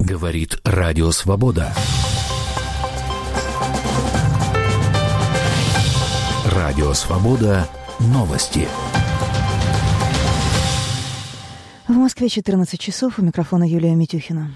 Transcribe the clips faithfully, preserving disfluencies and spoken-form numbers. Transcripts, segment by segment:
Говорит Радио Свобода. Радио Свобода. Новости. В Москве четырнадцать часов. У микрофона Юлия Митюхина.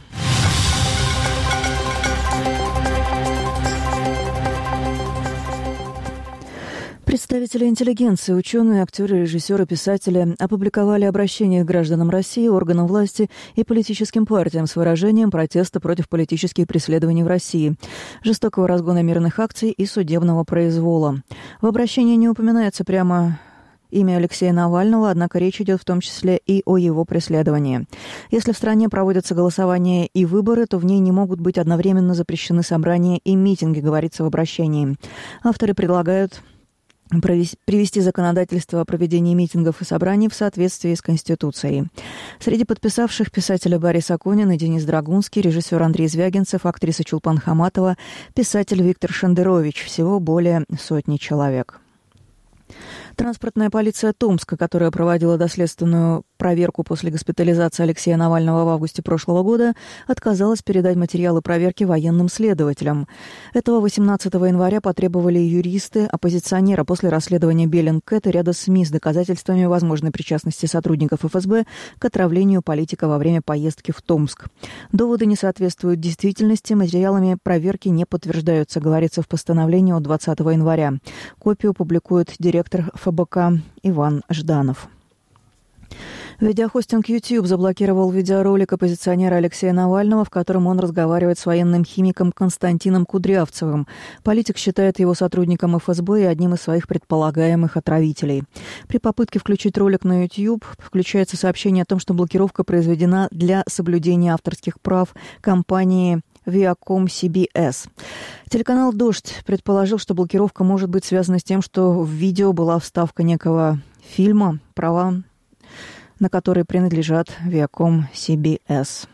Представители интеллигенции, ученые, актеры, режиссеры, писатели опубликовали обращение к гражданам России, органам власти и политическим партиям с выражением протеста против политических преследований в России, жестокого разгона мирных акций и судебного произвола. В обращении не упоминается прямо имя Алексея Навального, однако речь идет в том числе и о его преследовании. Если в стране проводятся голосования и выборы, то в ней не могут быть одновременно запрещены собрания и митинги, говорится в обращении. Авторы предлагают привести законодательство о проведении митингов и собраний в соответствии с Конституцией. Среди подписавших писателя Борис Акунин и Денис Драгунский, режиссер Андрей Звягинцев, актриса Чулпан Хаматова, писатель Виктор Шендерович. Всего более сотни человек. Транспортная полиция Томска, которая проводила доследственную проверку после госпитализации Алексея Навального в августе прошлого года, отказалась передать материалы проверки военным следователям. Этого восемнадцатого января потребовали юристы оппозиционера после расследования Bellingcat и ряда СМИ с доказательствами возможной причастности сотрудников эф эс бэ к отравлению политика во время поездки в Томск. Доводы не соответствуют действительности, материалами проверки не подтверждаются, говорится в постановлении от двадцатого января. Копию публикует директор эф бэ ка Иван Жданов. Видеохостинг YouTube заблокировал видеоролик оппозиционера Алексея Навального, в котором он разговаривает с военным химиком Константином Кудрявцевым. Политик считает его сотрудником эф эс бэ и одним из своих предполагаемых отравителей. При попытке включить ролик на YouTube включается сообщение о том, что блокировка произведена для соблюдения авторских прав компании Viacom си би эс. Телеканал «Дождь» предположил, что блокировка может быть связана с тем, что в видео была вставка некого фильма, права на который принадлежат Viacom си би эс.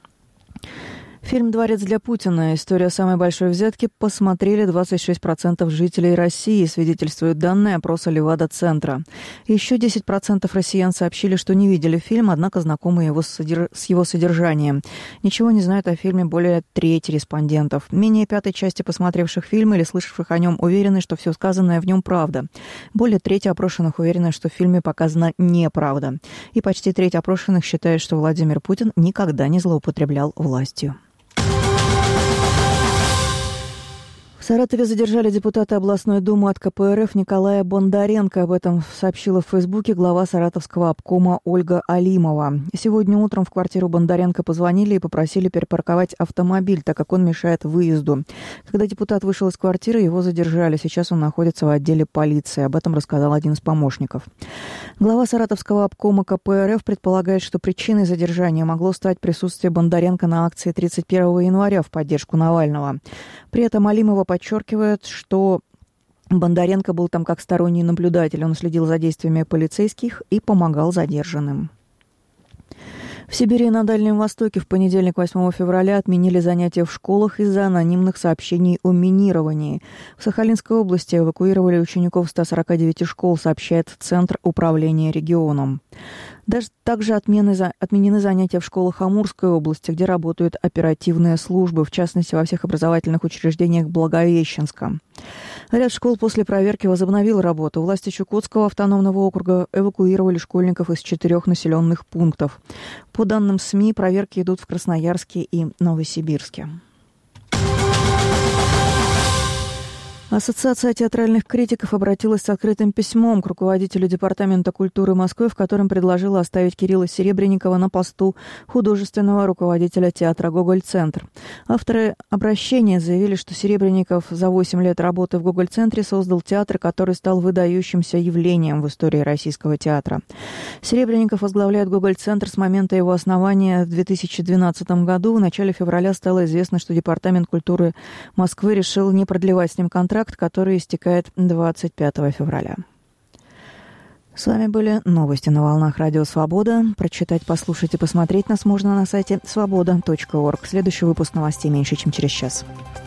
Фильм «Дворец для Путина. История самой большой взятки» посмотрели двадцать шесть процентов жителей России, свидетельствуют данные опроса Левада-центра. Еще десять процентов россиян сообщили, что не видели фильм, однако знакомы его с его содержанием. Ничего не знают о фильме более трети респондентов. Менее пятой части посмотревших фильм или слышавших о нем уверены, что все сказанное в нем правда. Более трети опрошенных уверены, что в фильме показана неправда. И почти треть опрошенных считает, что Владимир Путин никогда не злоупотреблял властью. В Саратове задержали депутата областной думы от ка пэ эр эф Николая Бондаренко. Об этом сообщила в Фейсбуке глава Саратовского обкома Ольга Алимова. Сегодня утром в квартиру Бондаренко позвонили и попросили перепарковать автомобиль, так как он мешает выезду. Когда депутат вышел из квартиры, его задержали. Сейчас он находится в отделе полиции. Об этом рассказал один из помощников. Глава Саратовского обкома ка пэ эр эф предполагает, что причиной задержания могло стать присутствие Бондаренко на акции тридцать первого января в поддержку Навального. При этом Алимова подчеркивает, что Бондаренко был там как сторонний наблюдатель. Он следил за действиями полицейских и помогал задержанным. В Сибири и на Дальнем Востоке в понедельник, восьмого февраля, отменили занятия в школах из-за анонимных сообщений о минировании. В Сахалинской области эвакуировали учеников ста сорока девяти школ, сообщает Центр управления регионом. Даже также отмены, отменены занятия в школах Амурской области, где работают оперативные службы, в частности, во всех образовательных учреждениях Благовещенска. Ряд школ после проверки возобновил работу. Власти Чукотского автономного округа эвакуировали школьников из четырех населенных пунктов. По данным СМИ, проверки идут в Красноярске и Новосибирске. Ассоциация театральных критиков обратилась с открытым письмом к руководителю Департамента культуры Москвы, в котором предложила оставить Кирилла Серебренникова на посту художественного руководителя театра «Гоголь-центр». Авторы обращения заявили, что Серебренников за восемь лет работы в «Гоголь-центре» создал театр, который стал выдающимся явлением в истории российского театра. Серебренников возглавляет «Гоголь-центр» с момента его основания в две тысячи двенадцатом году. В начале февраля стало известно, что Департамент культуры Москвы решил не продлевать с ним контракт, который истекает двадцать пятого февраля. С вами были новости на волнах Радио Свобода. Прочитать, послушать и посмотреть нас можно на сайте свобода точка орг. Следующий выпуск новостей меньше, чем через час.